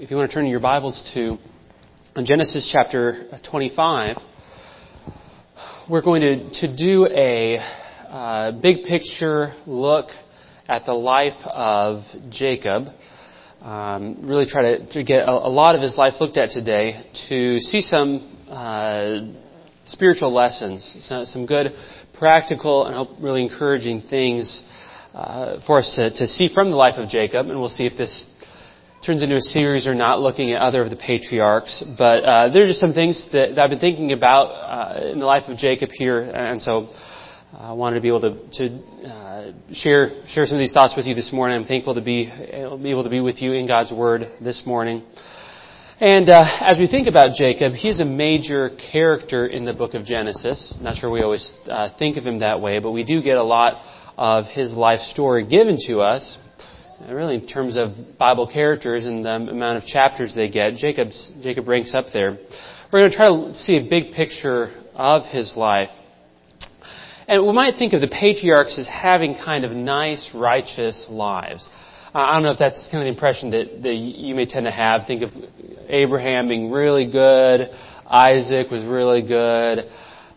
If you want to turn your Bibles to Genesis chapter 25, we're going to do a big picture look at the life of Jacob. Really try to get a lot of his life looked at today to see some spiritual lessons, some good practical and hope really encouraging things for us to see from the life of Jacob. And we'll see if this turns into a series or not, looking at other of the patriarchs. But there's just some things that I've been thinking about in the life of Jacob here, and so I wanted to be able to share some of these thoughts with you this morning. I'm thankful to be able to be with you in God's Word this morning. And as we think about Jacob, he's a major character in the book of Genesis. I'm not sure we always think of him that way, but we do get a lot of his life story given to us. Really, in terms of Bible characters and the amount of chapters they get, Jacob ranks up there. We're going to try to see a big picture of his life. And we might think of the patriarchs as having kind of nice, righteous lives. I don't know if that's kind of the impression that you may tend to have. Think of Abraham being really good. Isaac was really good.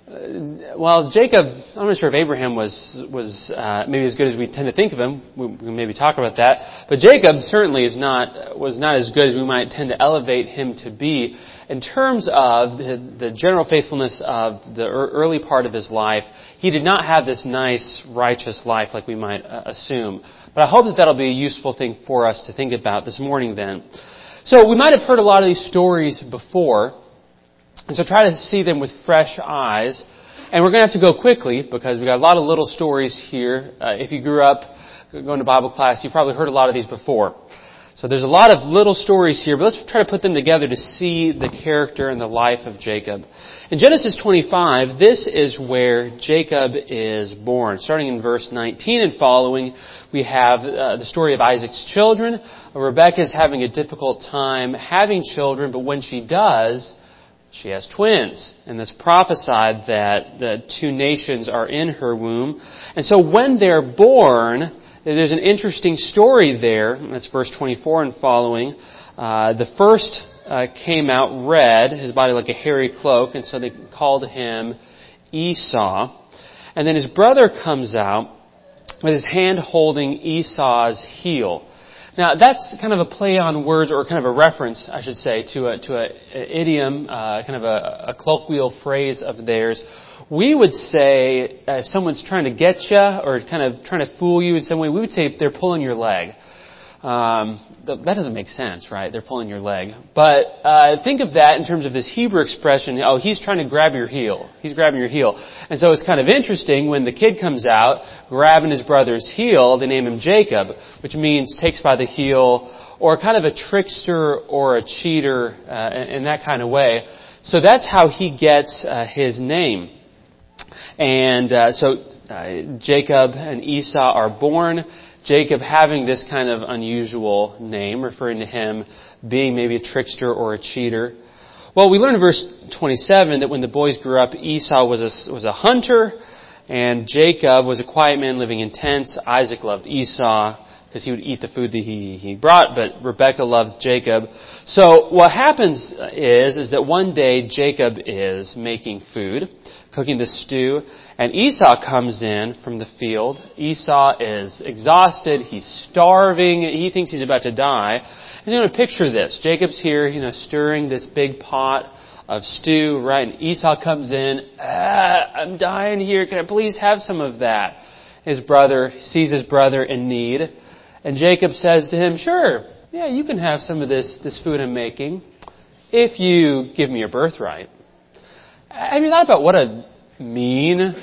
Well, Jacob, I'm not sure if Abraham was maybe as good as we tend to think of him. We can maybe talk about that. But Jacob certainly was not as good as we might tend to elevate him to be. In terms of the general faithfulness of the early part of his life, he did not have this nice, righteous life like we might assume. But I hope that that'll be a useful thing for us to think about this morning then. So we might have heard a lot of these stories before. And so try to see them with fresh eyes. And we're going to have to go quickly because we've got a lot of little stories here. If you grew up going to Bible class, you probably heard a lot of these before. So there's a lot of little stories here, but let's try to put them together to see the character and the life of Jacob. In Genesis 25, this is where Jacob is born. Starting in verse 19 and following, we have the story of Isaac's children. Rebekah is having a difficult time having children, but when she does, she has twins, and it's prophesied that the two nations are in her womb. And so when they're born, there's an interesting story there. That's verse 24 and following. The first came out red, his body like a hairy cloak, and so they called him Esau. And then his brother comes out with his hand holding Esau's heel. Now, that's kind of a play on words, or kind of a reference, I should say, to an idiom, kind of a colloquial phrase of theirs. We would say, if someone's trying to get you, or kind of trying to fool you in some way, we would say they're pulling your leg. That doesn't make sense, right? They're pulling your leg. But think of that in terms of this Hebrew expression, oh, he's trying to grab your heel. He's grabbing your heel. And so it's kind of interesting when the kid comes out grabbing his brother's heel, they name him Jacob, which means takes by the heel, or kind of a trickster or a cheater in that kind of way. So that's how he gets his name. And so Jacob and Esau are born. Jacob having this kind of unusual name, referring to him being maybe a trickster or a cheater. Well, we learn in verse 27 that when the boys grew up, Esau was a hunter, and Jacob was a quiet man living in tents. Isaac loved Esau because he would eat the food that he brought, but Rebekah loved Jacob. So what happens is that one day Jacob is making food, cooking the stew, and Esau comes in from the field. Esau is exhausted. He's starving. He thinks he's about to die. He's going to picture this. Jacob's here, stirring this big pot of stew, right? And Esau comes in. I'm dying here. Can I please have some of that? His brother sees his brother in need. And Jacob says to him, sure, yeah, you can have some of this food I'm making if you give me your birthright. Have you thought about what a mean,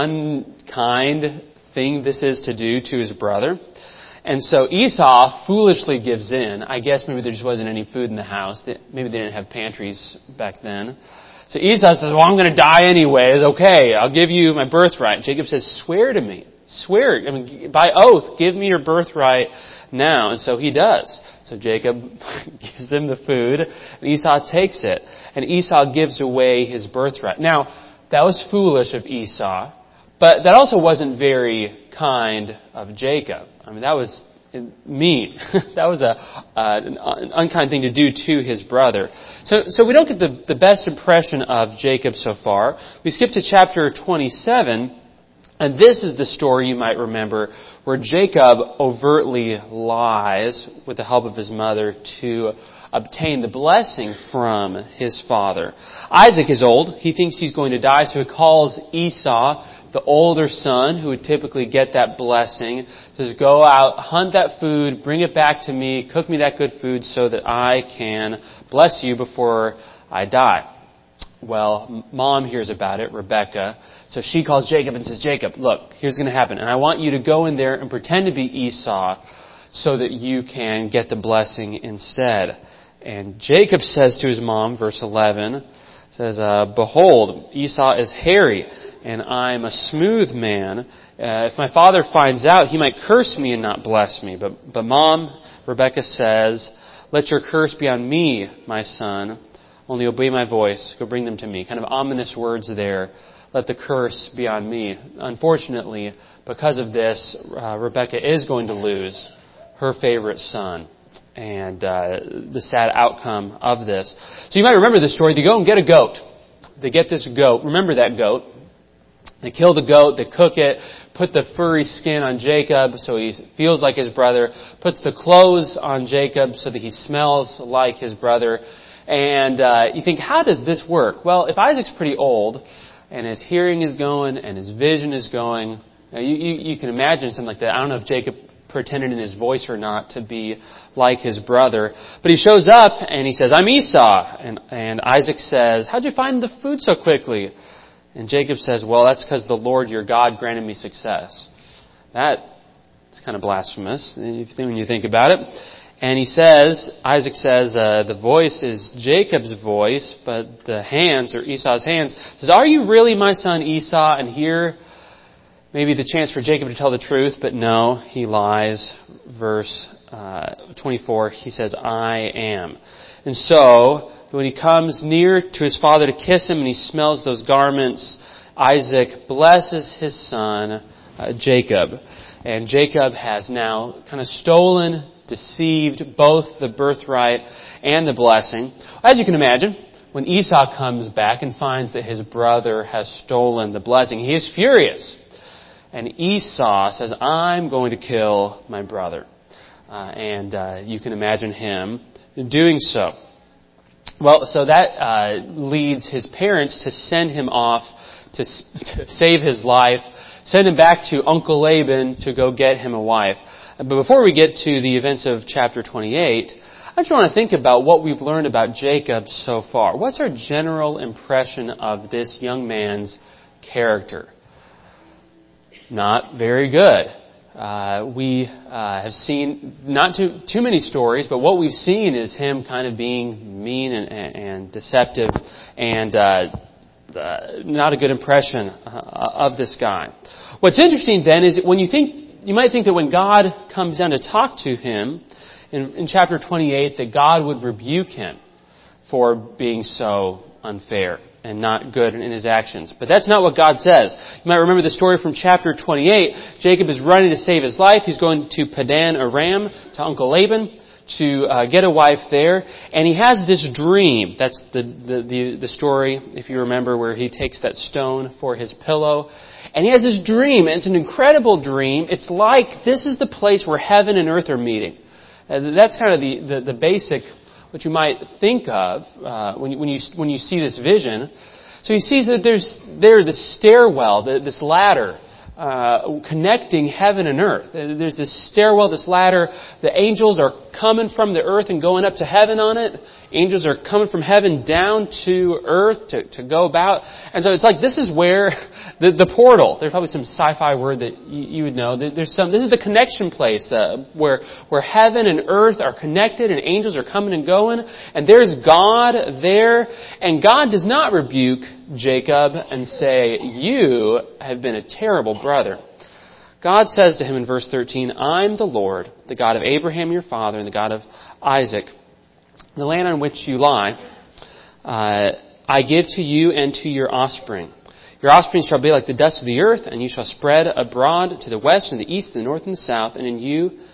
unkind thing this is to do to his brother? And so Esau foolishly gives in. I guess maybe there just wasn't any food in the house. Maybe they didn't have pantries back then. So Esau says, well, I'm going to die anyways. Okay, I'll give you my birthright. Jacob says, swear to me. Swear, by oath, give me your birthright now. And so he does. So Jacob gives him the food, and Esau takes it. And Esau gives away his birthright. Now, that was foolish of Esau, but that also wasn't very kind of Jacob. That was mean. That was an unkind thing to do to his brother. So we don't get the best impression of Jacob so far. We skip to chapter 27, and this is the story you might remember where Jacob overtly lies with the help of his mother to obtain the blessing from his father. Isaac is old. He thinks he's going to die, so he calls Esau, the older son, who would typically get that blessing, says, go out, hunt that food, bring it back to me, cook me that good food so that I can bless you before I die. Well, mom hears about it, Rebecca, so she calls Jacob and says, Jacob, look, here's going to happen, and I want you to go in there and pretend to be Esau so that you can get the blessing instead. And Jacob says to his mom, verse 11, says, behold, Esau is hairy, and I'm a smooth man. If my father finds out, he might curse me and not bless me. But mom, Rebecca says, let your curse be on me, my son. Only obey my voice. Go bring them to me. Kind of ominous words there. Let the curse be on me. Unfortunately, because of this, Rebecca is going to lose her favorite son. And the sad outcome of this. So you might remember this story. They go and get a goat. They get this goat. Remember that goat. They kill the goat, they cook it, put the furry skin on Jacob so he feels like his brother, puts the clothes on Jacob so that he smells like his brother. And you think, how does this work? Well, if Isaac's pretty old, and his hearing is going, and his vision is going, you can imagine something like that. I don't know if Jacob pretended in his voice or not to be like his brother. But he shows up, and he says, I'm Esau. And Isaac says, how'd you find the food so quickly? And Jacob says, well, that's because the Lord your God granted me success. That's kind of blasphemous when you think about it. And Isaac says, the voice is Jacob's voice, but the hands, or Esau's hands, says, are you really my son Esau? And here, maybe the chance for Jacob to tell the truth, but no, he lies. Verse 24, he says, I am. And so, when he comes near to his father to kiss him and he smells those garments, Isaac blesses his son, Jacob. And Jacob has now kind of stolen, deceived both the birthright and the blessing. As you can imagine, when Esau comes back and finds that his brother has stolen the blessing, he is furious. And Esau says, I'm going to kill my brother. And you can imagine him doing so. Well, so that leads his parents to send him off to save his life, send him back to Uncle Laban to go get him a wife. But before we get to the events of chapter 28, I just want to think about what we've learned about Jacob so far. What's our general impression of this young man's character? Not very good. We have seen not too many stories, but what we've seen is him kind of being mean and deceptive and not a good impression of this guy. What's interesting then is when you might think that when God comes down to talk to him in chapter 28 that God would rebuke him for being so unfair and not good in his actions. But that's not what God says. You might remember the story from chapter 28. Jacob is running to save his life. He's going to Padan Aram, to Uncle Laban, to get a wife there. And he has this dream. That's the story, if you remember, where he takes that stone for his pillow. And he has this dream, and it's an incredible dream. It's like this is the place where heaven and earth are meeting. That's kind of the basic, what you might think of when you see this vision. So he sees that there's this stairwell, this ladder connecting heaven and earth. There's this stairwell, this ladder. The angels are coming from the earth and going up to heaven on it. Angels are coming from heaven down to earth to go about. And so it's like this is where the portal. There's probably some sci-fi word that you would know. This is the connection place where heaven and earth are connected and angels are coming and going. And there's God there. And God does not rebuke Jacob and say, you have been a terrible brother. God says to him in verse 13, I'm the Lord, the God of Abraham your father and the God of Isaac. The land on which you lie, I give to you and to your offspring. Your offspring shall be like the dust of the earth, and you shall spread abroad to the west and the east and the north and the south, and in you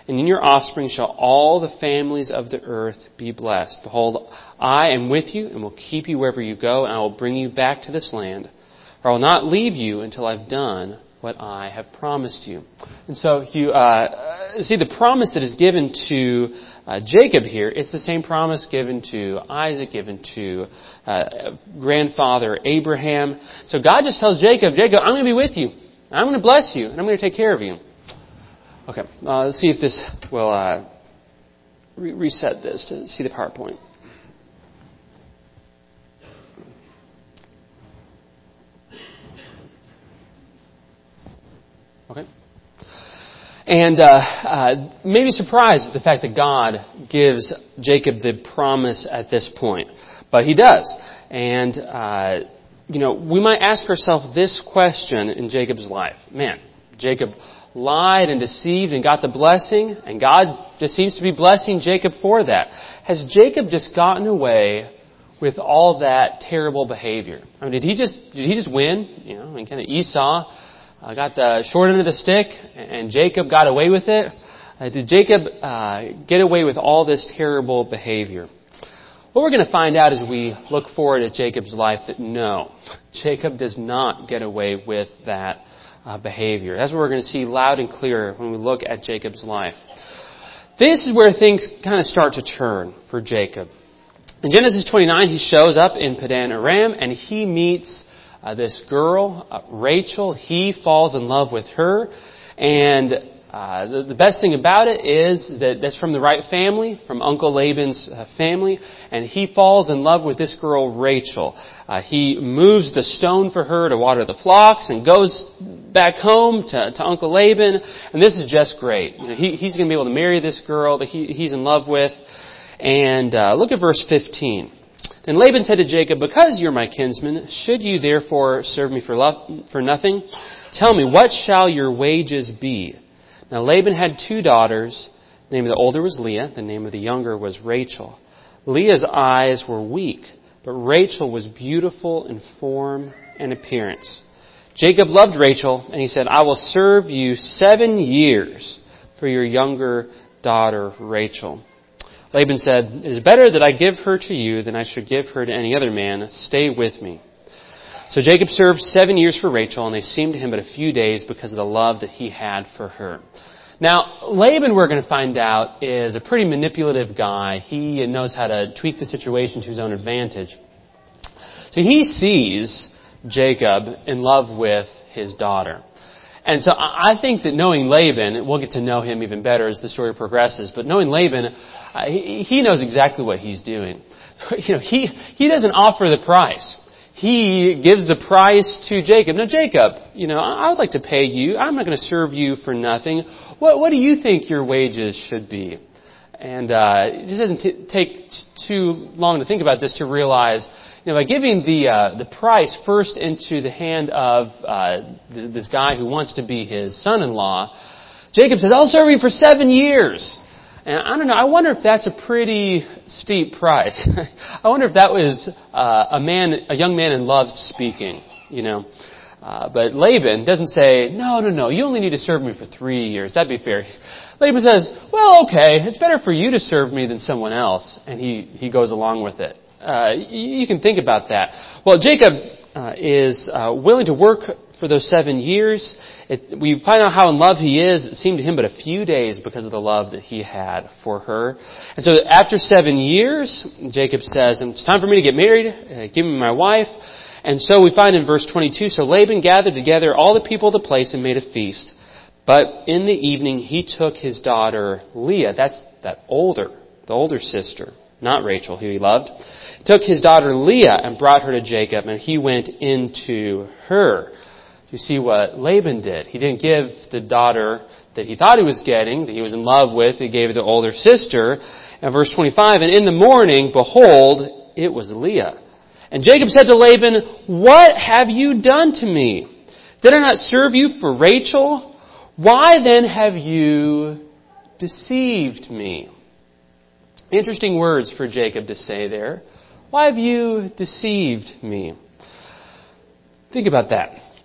and in your offspring shall all the families of the earth be blessed. Behold, I am with you and will keep you wherever you go, and I will bring you back to this land. For I will not leave you until I've done what I have promised you. And so you see the promise that is given to Jacob here. It's the same promise given to Isaac, given to grandfather Abraham. So God just tells Jacob, I'm going to be with you. I'm going to bless you, and I'm going to take care of you. Okay, let's see if this will reset this to see the PowerPoint. Okay. And maybe surprised at the fact that God gives Jacob the promise at this point. But He does. And, we might ask ourselves this question in Jacob's life. Man, Jacob lied and deceived and got the blessing, and God just seems to be blessing Jacob for that. Has Jacob just gotten away with all that terrible behavior? I mean, did he just win? Kind of Esau got the short end of the stick, and Jacob got away with it. Did Jacob get away with all this terrible behavior? What we're going to find out as we look forward at Jacob's life that no, Jacob does not get away with that behavior. That's what we're going to see loud and clear when we look at Jacob's life. This is where things kind of start to turn for Jacob. In Genesis 29, he shows up in Padan Aram, and he meets this girl, Rachel. He falls in love with her, and the best thing about it is that that's from the right family, from Uncle Laban's family, and he falls in love with this girl, Rachel. He moves the stone for her to water the flocks and goes back home to Uncle Laban, and this is just great. He's going to be able to marry this girl that he's in love with. And look at verse 15. Then Laban said to Jacob, because you're my kinsman, should you therefore serve me for nothing? Tell me, what shall your wages be? Now Laban had 2 daughters. The name of the older was Leah. The name of the younger was Rachel. Leah's eyes were weak, but Rachel was beautiful in form and appearance. Jacob loved Rachel, and he said, I will serve you 7 years for your younger daughter Rachel. Laban said, it is better that I give her to you than I should give her to any other man. Stay with me. So Jacob served 7 years for Rachel, and they seemed to him but a few days because of the love that he had for her. Now, Laban, we're going to find out, is a pretty manipulative guy. He knows how to tweak the situation to his own advantage. So he sees Jacob in love with his daughter. And so I think that knowing Laban, we'll get to know him even better as the story progresses, but knowing Laban, he knows exactly what he's doing. He doesn't offer the price. He gives the price to Jacob. Now, Jacob, I would like to pay you. I'm not going to serve you for nothing. What do you think your wages should be? And it just doesn't take too long to think about this to realize, by giving the price first into the hand of this guy who wants to be his son-in-law, Jacob says, I'll serve you for 7 years. And I don't know, I wonder if that's a pretty steep price. I wonder if that was a young man in love speaking, But Laban doesn't say, no, you only need to serve me for 3 years. That'd be fair. Laban says, well, okay, it's better for you to serve me than someone else. And he goes along with it. You can think about that. Well, Jacob is willing to work for those 7 years. We find out how in love he is. It seemed to him but a few days because of the love that he had for her. And so after 7 years, Jacob says, it's time for me to get married. Give me my wife. And so we find in verse 22, so Laban gathered together all the people of the place and made a feast. But in the evening he took his daughter Leah, that's the older sister, not Rachel, who he loved, took his daughter Leah and brought her to Jacob, and he went into her. You see what Laban did. He didn't give the daughter that he thought he was getting, that he was in love with. He gave it to the older sister. And verse 25, and in the morning, behold, it was Leah. And Jacob said to Laban, what have you done to me? Did I not serve you for Rachel? Why then have you deceived me? Interesting words for Jacob to say there. Why have you deceived me? Think about that.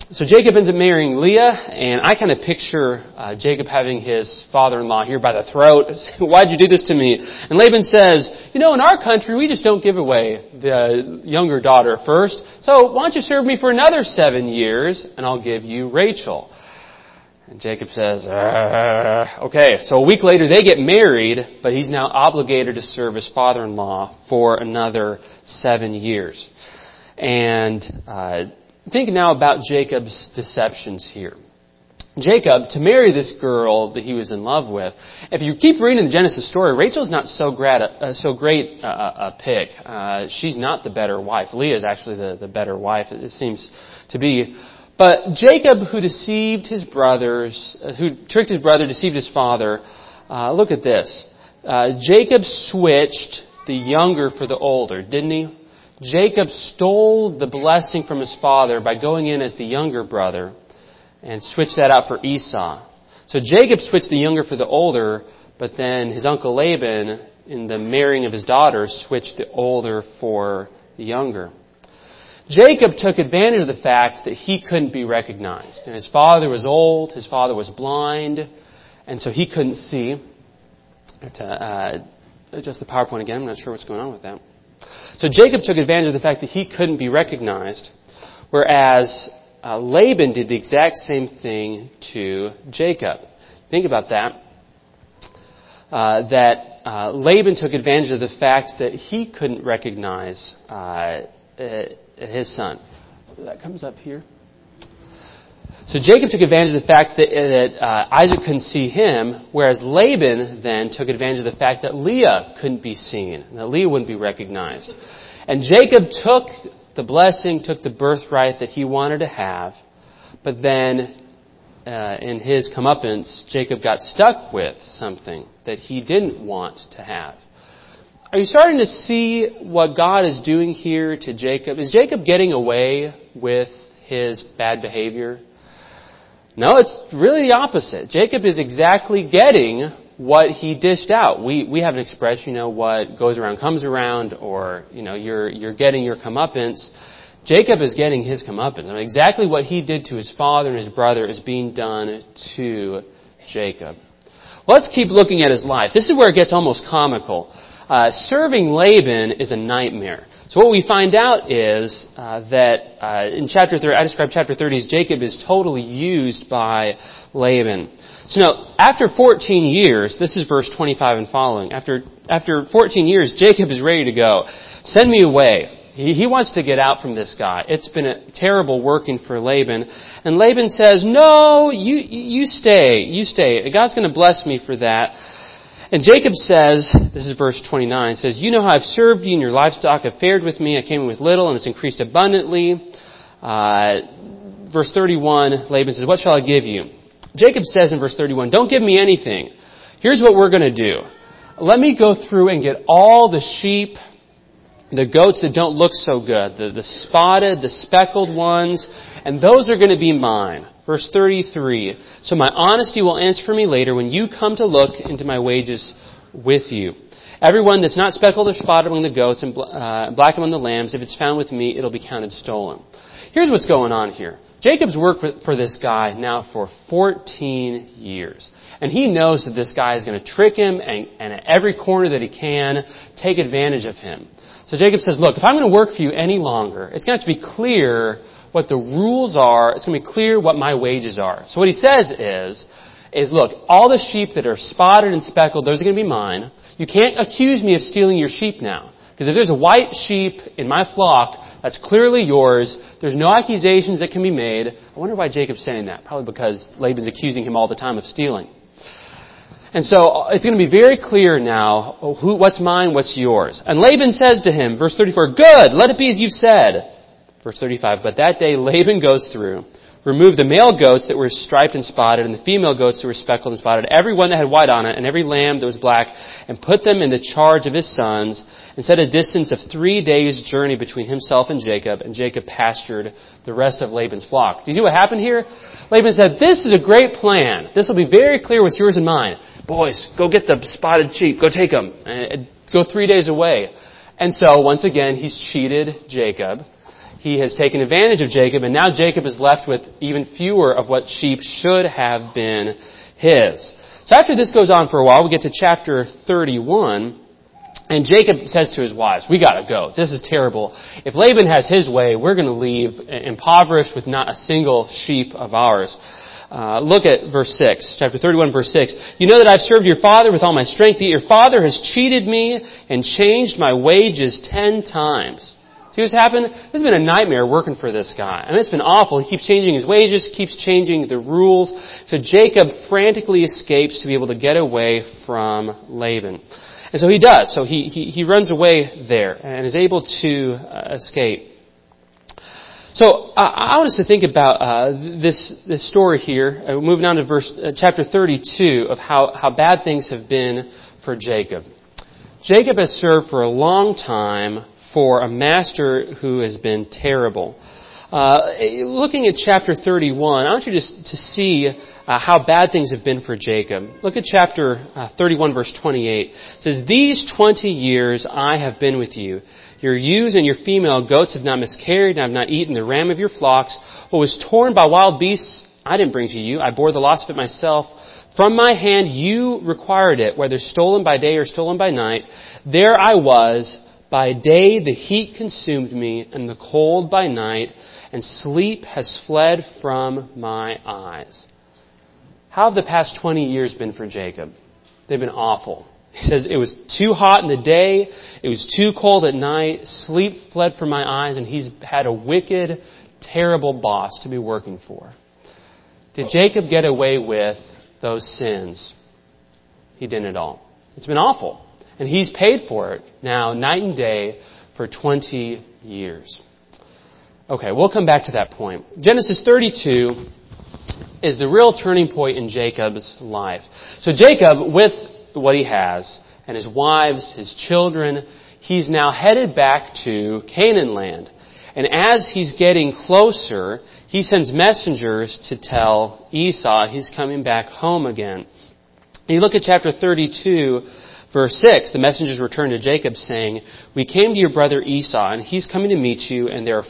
So Jacob ends up marrying Leah, and I kind of picture Jacob having his father-in-law here by the throat. Why'd you do this to me? And Laban says, in our country, we just don't give away the younger daughter first. So why don't you serve me for another 7 years, and I'll give you Rachel. And Jacob says, okay. So a week later, they get married, but he's now obligated to serve his father-in-law for another 7 years. And think now about Jacob's deceptions here. Jacob, to marry this girl that he was in love with, if you keep reading the Genesis story, Rachel's not so great a pick. She's not the better wife. Leah is actually the better wife, it seems to be. But Jacob, who deceived his brothers, who tricked his brother, deceived his father, look at this. Jacob switched the younger for the older, didn't he? Jacob stole the blessing from his father by going in as the younger brother and switched that out for Esau. So Jacob switched the younger for the older, but then his uncle Laban, in the marrying of his daughter, switched the older for the younger. Jacob took advantage of the fact that he couldn't be recognized. And his father was old, his father was blind, and so he couldn't see. I have to adjust the PowerPoint again. I'm not sure what's going on with that. So Jacob took advantage of the fact that he couldn't be recognized, whereas Laban did the exact same thing to Jacob. Think about that. Laban took advantage of the fact that he couldn't recognize his son. That comes up here. So Jacob took advantage of the fact that Isaac couldn't see him, whereas Laban then took advantage of the fact that Leah couldn't be seen, and that Leah wouldn't be recognized. And Jacob took the blessing, took the birthright that he wanted to have, but then in his comeuppance, Jacob got stuck with something that he didn't want to have. Are you starting to see what God is doing here to Jacob? Is Jacob getting away with his bad behavior? No, it's really the opposite. Jacob is exactly getting what he dished out. We have an expression, what goes around comes around, or, you're getting your comeuppance. Jacob is getting his comeuppance. Exactly what he did to his father and his brother is being done to Jacob. Let's keep looking at his life. This is where it gets almost comical. Serving Laban is a nightmare. So what we find out is that in chapter 30, I described chapter 30 as Jacob is totally used by Laban. So now, after 14 years, this is verse 25 and following, after 14 years, Jacob is ready to go. Send me away. He wants to get out from this guy. It's been terrible working for Laban. And Laban says, no, you stay. God's going to bless me for that. And Jacob says, this is verse 29, says, you know how I've served you and your livestock have fared with me. I came in with little and it's increased abundantly. Verse 31, Laban says, what shall I give you? Jacob says in verse 31, don't give me anything. Here's what we're going to do. Let me go through and get all the sheep, the goats that don't look so good, the spotted, the speckled ones, and those are going to be mine. Verse 33, so my honesty will answer for me later when you come to look into my wages with you. Everyone that's not speckled or spotted among the goats and black among the lambs, if it's found with me, it'll be counted stolen. Here's what's going on here. Jacob's worked for this guy now for 14 years. And he knows that this guy is going to trick him and at every corner that he can, take advantage of him. So Jacob says, look, if I'm going to work for you any longer, it's going to have to be clear what the rules are. It's going to be clear what my wages are. So what he says is look, all the sheep that are spotted and speckled, those are going to be mine. You can't accuse me of stealing your sheep now. Because if there's a white sheep in my flock, that's clearly yours. There's no accusations that can be made. I wonder why Jacob's saying that. Probably because Laban's accusing him all the time of stealing. And so it's going to be very clear now what's mine, what's yours. And Laban says to him, verse 34, good, let it be as you've said. Verse 35, but that day Laban goes through, removed the male goats that were striped and spotted, and the female goats that were speckled and spotted, every one that had white on it, and every lamb that was black, and put them in the charge of his sons, and set a distance of 3 days' journey between himself and Jacob pastured the rest of Laban's flock. Do you see what happened here? Laban said, this is a great plan. This will be very clear what's yours and mine. Boys, go get the spotted sheep. Go take them. And go 3 days away. And so, once again, he's cheated Jacob. he has taken advantage of Jacob, and now Jacob is left with even fewer of what sheep should have been his. So after this goes on for a while, we get to chapter 31, and Jacob says to his wives, we gotta go. This is terrible. If Laban has his way, we're going to leave impoverished with not a single sheep of ours. Look at verse 6, chapter 31, verse 6. You know that I've served your father with all my strength, yet your father has cheated me and changed my wages 10 times. See what's happened? This has been a nightmare working for this guy. I mean, it's been awful. He keeps changing his wages, keeps changing the rules. So Jacob frantically escapes to be able to get away from Laban. And so he does. So he runs away there and is able to escape. So I want us to think about this story here. Moving on to chapter 32 of how bad things have been for Jacob. Jacob has served for a long time for a master who has been terrible. Looking at chapter 31, I want you to see how bad things have been for Jacob. Look at chapter 31, verse 28. It says, These 20 years I have been with you. Your ewes and your female goats have not miscarried, and I have not eaten the ram of your flocks. What was torn by wild beasts, I didn't bring to you. I bore the loss of it myself. From my hand you required it, whether stolen by day or stolen by night. There I was. By day the heat consumed me, and the cold by night, and sleep has fled from my eyes. How have the past 20 years been for Jacob? They've been awful. He says, it was too hot in the day, it was too cold at night, sleep fled from my eyes, and he's had a wicked, terrible boss to be working for. Did Jacob get away with those sins? He didn't at all. It's been awful. And he's paid for it now, night and day, for 20 years. Okay, we'll come back to that point. Genesis 32 is the real turning point in Jacob's life. So Jacob, with what he has, and his wives, his children, he's now headed back to Canaan land. And as he's getting closer, he sends messengers to tell Esau he's coming back home again. And you look at chapter 32, Verse 6, the messengers returned to Jacob saying, We came to your brother Esau, and he's coming to meet you, and there are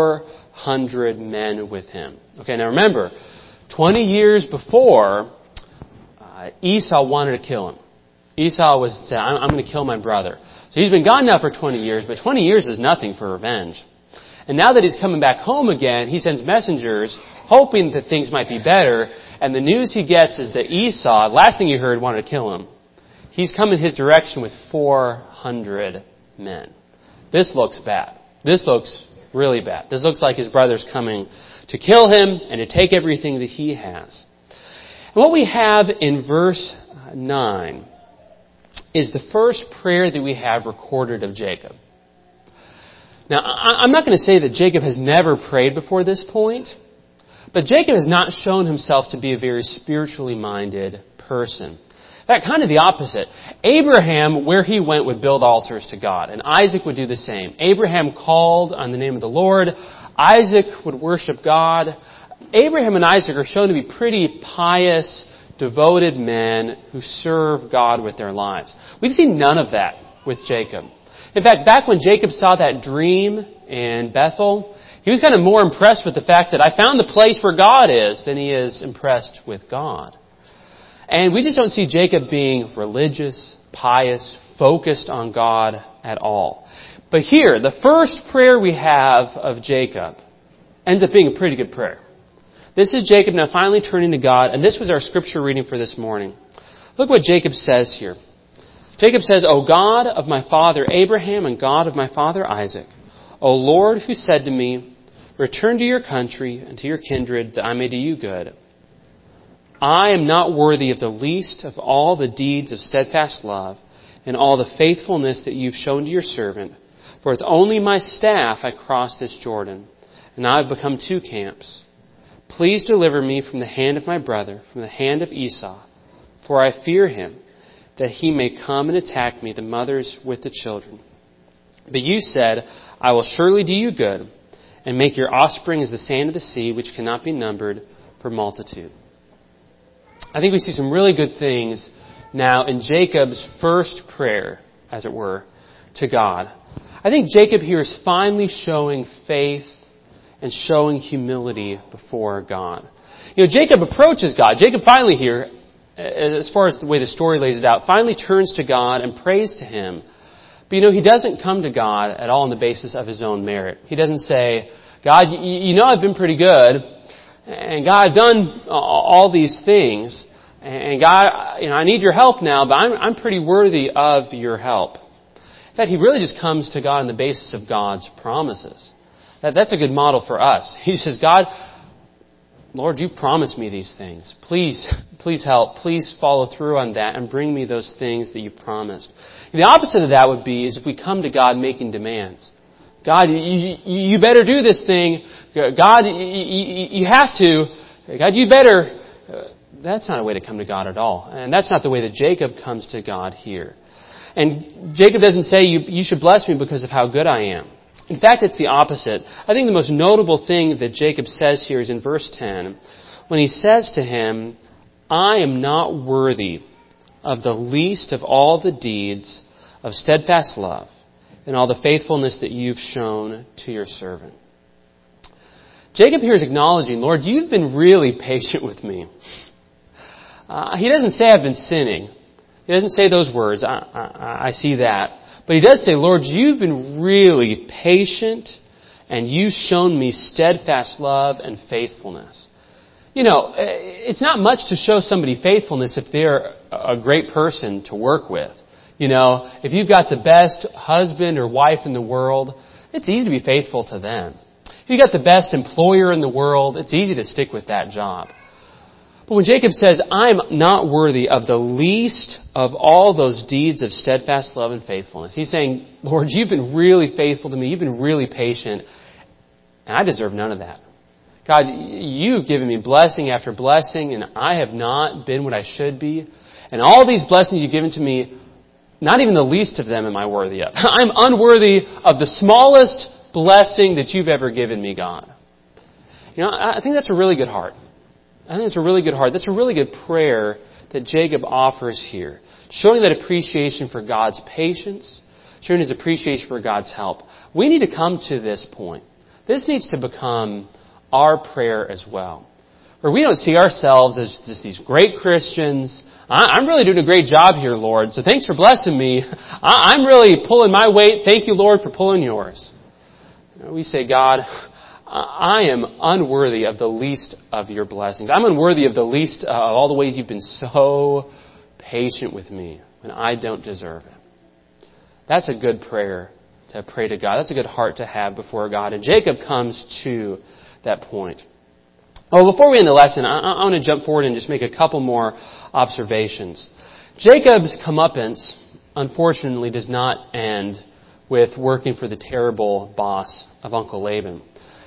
400 men with him. Okay, now remember, 20 years before, Esau wanted to kill him. Esau said, I'm going to kill my brother. So he's been gone now for 20 years, but 20 years is nothing for revenge. And now that he's coming back home again, he sends messengers hoping that things might be better, and the news he gets is that Esau, last thing he heard, wanted to kill him. He's come in his direction with 400 men. This looks bad. This looks really bad. This looks like his brother's coming to kill him and to take everything that he has. And what we have in verse 9 is the first prayer that we have recorded of Jacob. Now, I'm not going to say that Jacob has never prayed before this point, but Jacob has not shown himself to be a very spiritually minded person. In fact, kind of the opposite. Abraham, where he went, would build altars to God, and Isaac would do the same. Abraham called on the name of the Lord. Isaac would worship God. Abraham and Isaac are shown to be pretty pious, devoted men who serve God with their lives. We've seen none of that with Jacob. In fact, back when Jacob saw that dream in Bethel, he was kind of more impressed with the fact that I found the place where God is than he is impressed with God. And we just don't see Jacob being religious, pious, focused on God at all. But here, the first prayer we have of Jacob ends up being a pretty good prayer. This is Jacob now finally turning to God, and this was our scripture reading for this morning. Look what Jacob says here. Jacob says, O God of my father Abraham and God of my father Isaac, O Lord, who said to me, Return to your country and to your kindred, that I may do you good. I am not worthy of the least of all the deeds of steadfast love and all the faithfulness that you've shown to your servant. For with only my staff I crossed this Jordan, and now I've become two camps. Please deliver me from the hand of my brother, from the hand of Esau, for I fear him, that he may come and attack me, the mothers with the children. But you said, I will surely do you good, and make your offspring as the sand of the sea, which cannot be numbered for multitude. I think we see some really good things now in Jacob's first prayer, as it were, to God. I think Jacob here is finally showing faith and showing humility before God. Jacob approaches God. Jacob finally here, as far as the way the story lays it out, finally turns to God and prays to Him. But he doesn't come to God at all on the basis of his own merit. He doesn't say, God, I've been pretty good, and God, I've done all these things, and God, I need your help now, but I'm pretty worthy of your help. In fact, he really just comes to God on the basis of God's promises. That's a good model for us. He says, God, Lord, you've promised me these things. Please help. Please follow through on that and bring me those things that you've promised. The opposite of that would be is if we come to God making demands. God, you better do this thing. God, you have to. God, you better. That's not a way to come to God at all. And that's not the way that Jacob comes to God here. And Jacob doesn't say, you should bless me because of how good I am. In fact, it's the opposite. I think the most notable thing that Jacob says here is in verse 10, when he says to him, I am not worthy of the least of all the deeds of steadfast love and all the faithfulness that you've shown to your servant. Jacob here is acknowledging, Lord, you've been really patient with me. He doesn't say I've been sinning. He doesn't say those words. I see that. But he does say, Lord, you've been really patient and you've shown me steadfast love and faithfulness. It's not much to show somebody faithfulness if they're a great person to work with. If you've got the best husband or wife in the world, it's easy to be faithful to them. If you've got the best employer in the world, it's easy to stick with that job. But when Jacob says, I'm not worthy of the least of all those deeds of steadfast love and faithfulness, he's saying, Lord, you've been really faithful to me. You've been really patient. And I deserve none of that. God, you've given me blessing after blessing, and I have not been what I should be. And all these blessings you've given to me, not even the least of them am I worthy of. I'm unworthy of the smallest blessing that you've ever given me, God. I think that's a really good heart. I think it's a really good heart. That's a really good prayer that Jacob offers here. Showing that appreciation for God's patience, showing his appreciation for God's help. We need to come to this point. This needs to become our prayer as well. Where we don't see ourselves as just these great Christians. I'm really doing a great job here, Lord, so thanks for blessing me. I'm really pulling my weight. Thank you, Lord, for pulling yours. We say, God, I am unworthy of the least of your blessings. I'm unworthy of the least of all the ways you've been so patient with me when I don't deserve it. That's a good prayer to pray to God. That's a good heart to have before God. And Jacob comes to that point. Oh, before we end the lesson, I want to jump forward and just make a couple more observations. Jacob's comeuppance, unfortunately, does not end with working for the terrible boss of Uncle Laban.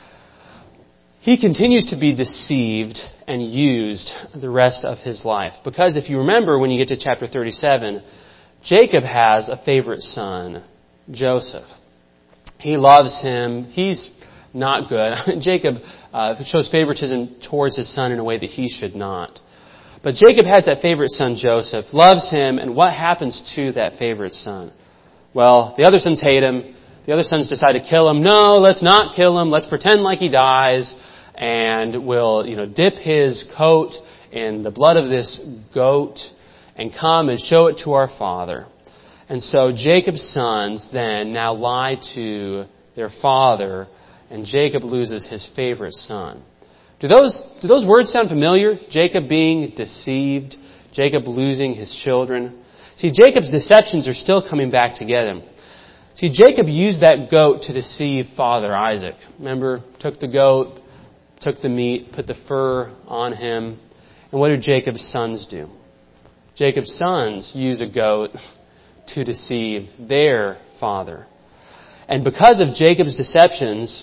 He continues to be deceived and used the rest of his life. Because if you remember, when you get to chapter 37, Jacob has a favorite son, Joseph. He loves him. He's not good. Jacob shows favoritism towards his son in a way that he should not. But Jacob has that favorite son, Joseph, loves him, and what happens to that favorite son? Well, the other sons hate him. The other sons decide to kill him. No, let's not kill him. Let's pretend like he dies. And we'll, dip his coat in the blood of this goat and come and show it to our father. And so Jacob's sons then now lie to their father, and Jacob loses his favorite son. Do those words sound familiar? Jacob being deceived, Jacob losing his children. See, Jacob's deceptions are still coming back to get him. See, Jacob used that goat to deceive Father Isaac. Remember, took the goat, took the meat, put the fur on him. And what do Jacob's sons do? Jacob's sons use a goat to deceive their father. And because of Jacob's deceptions,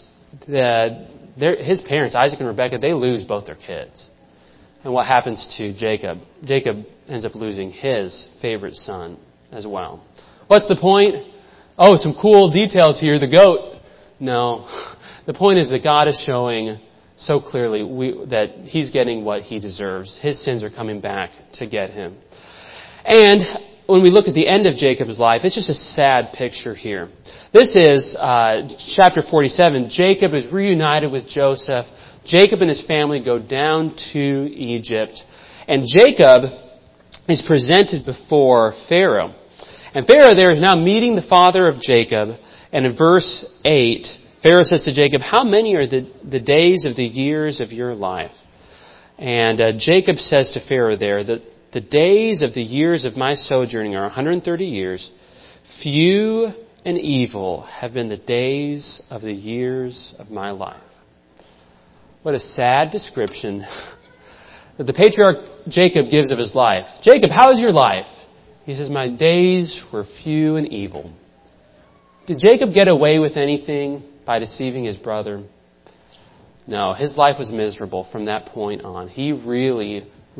his parents, Isaac and Rebekah, they lose both their kids. And what happens to Jacob? Jacob ends up losing his favorite son as well. What's the point? Oh, some cool details here. The goat. No. The point is that God is showing so clearly that he's getting what he deserves. His sins are coming back to get him. And when we look at the end of Jacob's life, it's just a sad picture here. This is chapter 47. Jacob is reunited with Joseph. Jacob and his family go down to Egypt. And Jacob is presented before Pharaoh. And Pharaoh there is now meeting the father of Jacob. And in verse 8, Pharaoh says to Jacob, "How many are the days of the years of your life?" And Jacob says to Pharaoh there that the days of the years of my sojourning are 130 years. Few and evil have been the days of the years of my life. What a sad description that the patriarch Jacob gives of his life. Jacob, how is your life? He says, my days were few and evil. Did Jacob get away with anything by deceiving his brother? No, his life was miserable from that point on. He really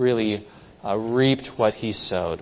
reaped what he sowed.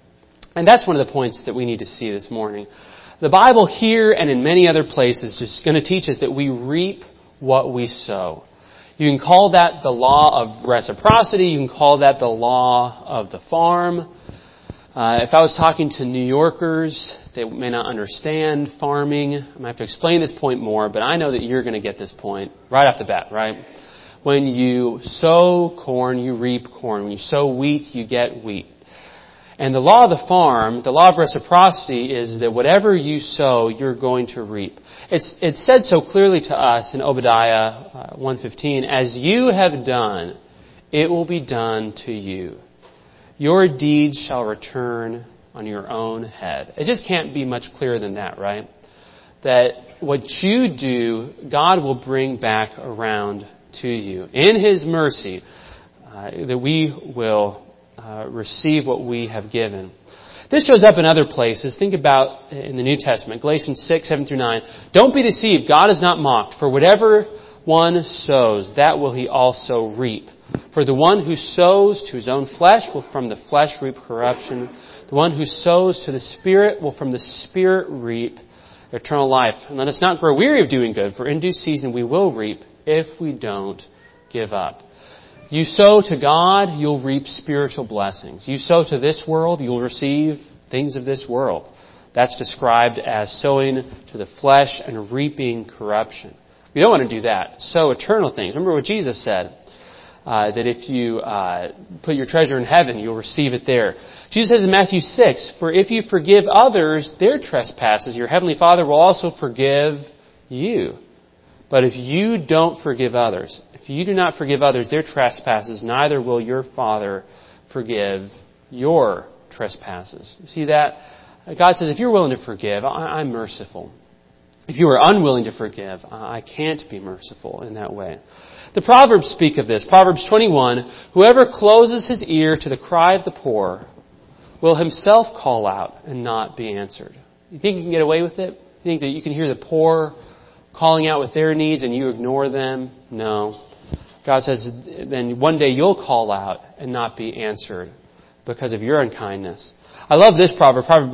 And that's one of the points that we need to see this morning. The Bible here and in many other places is going to teach us that we reap what we sow. You can call that the law of reciprocity. You can call that the law of the farm. If I was talking to New Yorkers, they may not understand farming. I might have to explain this point more, but I know that you're going to get this point right off the bat, right? When you sow corn, you reap corn. When you sow wheat, you get wheat. And the law of the farm, the law of reciprocity, is that whatever you sow, you're going to reap. It's said so clearly to us in Obadiah 1:15, as you have done, it will be done to you. Your deeds shall return on your own head. It just can't be much clearer than that, right? That what you do, God will bring back around to you. In His mercy, that we will receive what we have given. This shows up in other places. Think about in the New Testament, Galatians 6:7-9. Don't be deceived. God is not mocked. For whatever one sows, that will he also reap. For the one who sows to his own flesh will from the flesh reap corruption. The one who sows to the Spirit will from the Spirit reap eternal life. And let us not grow weary of doing good, for in due season we will reap if we don't give up. You sow to God, you'll reap spiritual blessings. You sow to this world, you'll receive things of this world. That's described as sowing to the flesh and reaping corruption. We don't want to do that. Sow eternal things. Remember what Jesus said, that if you put your treasure in heaven, you'll receive it there. Jesus says in Matthew 6, for if you forgive others their trespasses, your heavenly Father will also forgive you. But if you don't forgive others, if you do not forgive others their trespasses, neither will your Father forgive your trespasses. You see that? God says, if you're willing to forgive, I'm merciful. If you are unwilling to forgive, I can't be merciful in that way. The Proverbs speak of this. Proverbs 21, whoever closes his ear to the cry of the poor will himself call out and not be answered. You think you can get away with it? You think that you can hear the poor calling out with their needs and you ignore them? No. God says, then one day you'll call out and not be answered because of your unkindness. I love this proverb, Proverb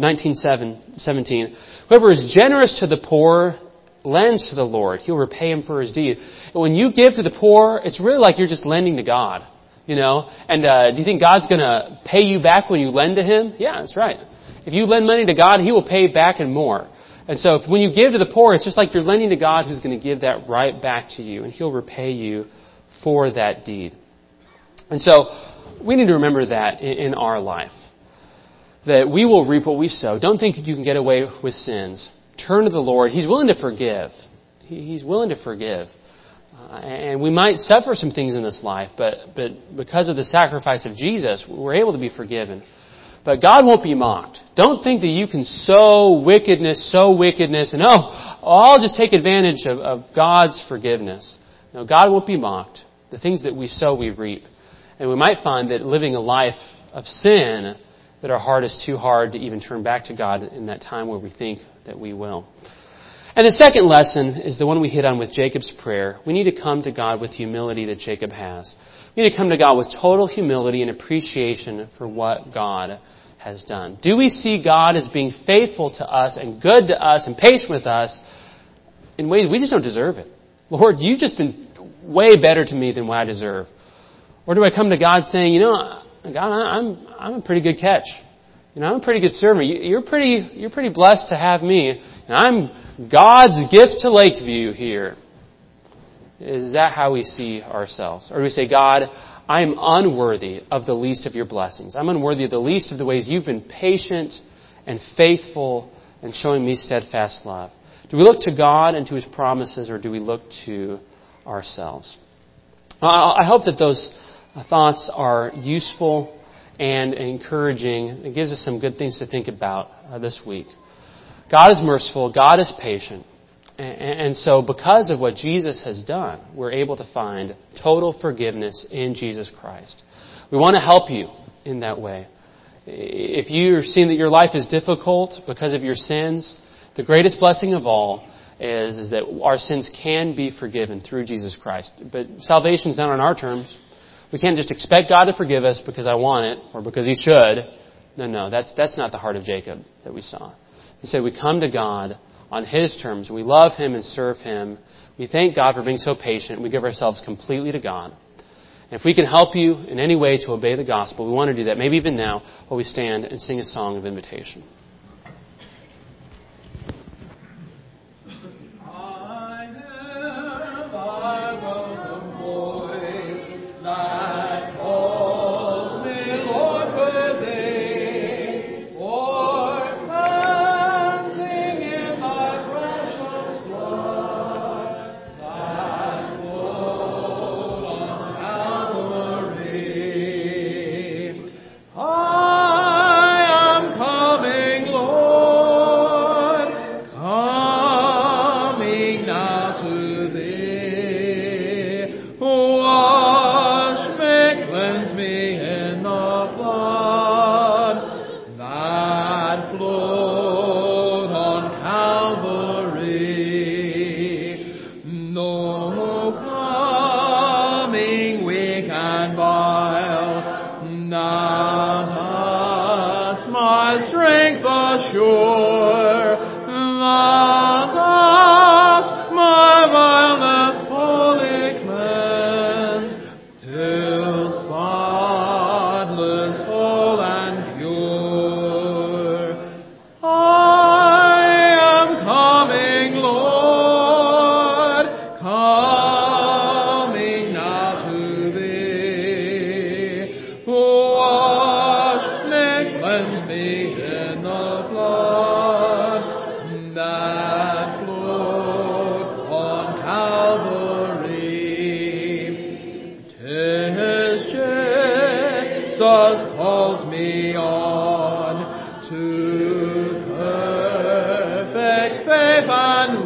19:17. Whoever is generous to the poor lends to the Lord. He'll repay him for his deed. And when you give to the poor, it's really like you're just lending to God. You know? And do you think God's going to pay you back when you lend to Him? Yeah, that's right. If you lend money to God, He will pay back and more. And so when you give to the poor, it's just like you're lending to God who's going to give that right back to you. And He'll repay you for that deed. And so we need to remember that in our life. That we will reap what we sow. Don't think that you can get away with sins. Turn to the Lord. He's willing to forgive. He's willing to forgive. And we might suffer some things in this life, but because of the sacrifice of Jesus, we're able to be forgiven. But God won't be mocked. Don't think that you can sow wickedness, and I'll just take advantage of God's forgiveness. No, God won't be mocked. The things that we sow, we reap. And we might find that living a life of sin, that our heart is too hard to even turn back to God in that time where we think that we will. And the second lesson is the one we hit on with Jacob's prayer. We need to come to God with humility that Jacob has. We need to come to God with total humility and appreciation for what God has done. Do we see God as being faithful to us and good to us and patient with us in ways we just don't deserve it? Lord, you've just been way better to me than what I deserve. Or do I come to God saying, God, I'm a pretty good catch. I'm a pretty good servant. You're pretty blessed to have me. And I'm God's gift to Lakeview here. Is that how we see ourselves? Or do we say, God, I am unworthy of the least of your blessings. I'm unworthy of the least of the ways you've been patient and faithful and showing me steadfast love. Do we look to God and to His promises, or do we look to ourselves? I hope that those thoughts are useful and encouraging. It gives us some good things to think about this week. God is merciful. God is patient. And so because of what Jesus has done, we're able to find total forgiveness in Jesus Christ. We want to help you in that way. If you're seeing that your life is difficult because of your sins, the greatest blessing of all is that our sins can be forgiven through Jesus Christ. But salvation is not on our terms. We can't just expect God to forgive us because I want it or because He should. No, that's not the heart of Jacob that we saw. Instead, we come to God on His terms. We love Him and serve Him. We thank God for being so patient. We give ourselves completely to God. And if we can help you in any way to obey the gospel, we want to do that. Maybe even now, while we stand and sing a song of invitation.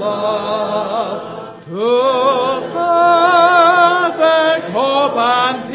To perfect hope and